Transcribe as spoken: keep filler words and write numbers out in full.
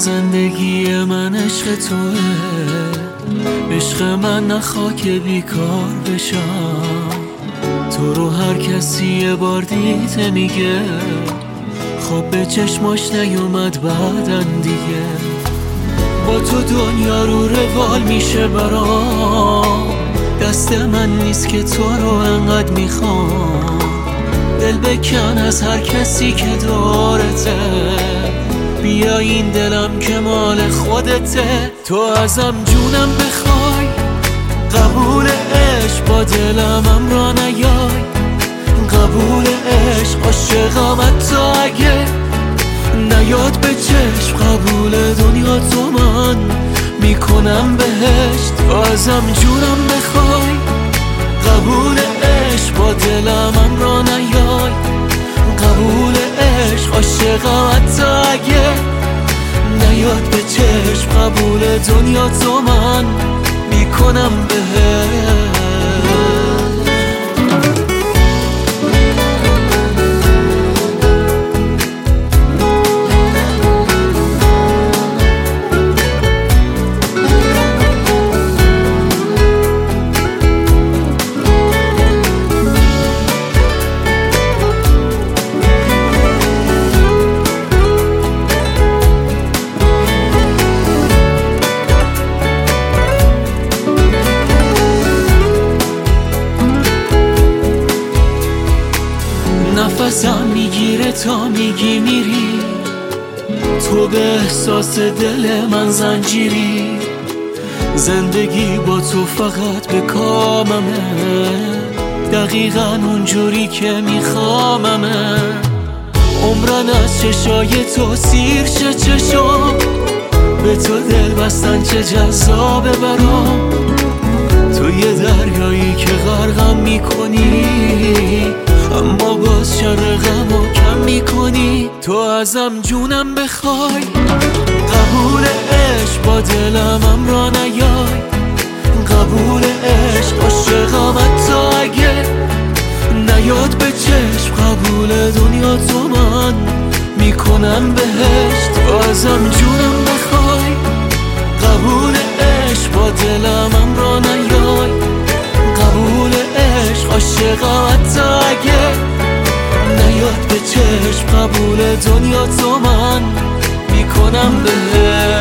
زندگی من عشق توه، عشق من نخوا که بیکار بشم. تو رو هر کسی یه بار دیده میگه خب به چشماش نیومد بعدن دیگه. با تو دنیا رو روال میشه برام، دست من نیست که تو رو انقدر میخوام. دل بکن از هر کسی که دارته، بیا این دلم که مال خودته. تو ازم جونم بخوای، قبول عشق با دلم را نیای. قبول عشق عاشقم حتی اگه نیاد به چشم. قبول دنیا تو من میکنم بهشت. تو ازم جونم بخوای، قبول عشق با دلم را نیای. قبول عشق عاشقم حتی اگه نیاد به چشم. قبول دنیا تو من میکنم بهشت. نفسم میگیره تا میگی میری، تو به احساس دل من زنجیری. زندگی با تو فقط به کاممه، دقیقا اونجوری که میخواممه. عمرن از چشای تو سیر شه چشام، به تو دل بستن چه جذابه برام. تو یه دریایی که غرقم میکنی، اما باز شر غمو کم میکنی. تو ازم جونم بخوای، قبول عشق با دلم را نیای. قبول عشق عاشقم حتی اگه نیاد به چشم. قبول دنیا تو من میکنم بهشت. تو ازم جونم بخوای، قبول عشق با دلم را نیای. قبول عشق عاشقم حتی اگه نیاد به چشم. قبول دنیا تو من میکنم بهشت.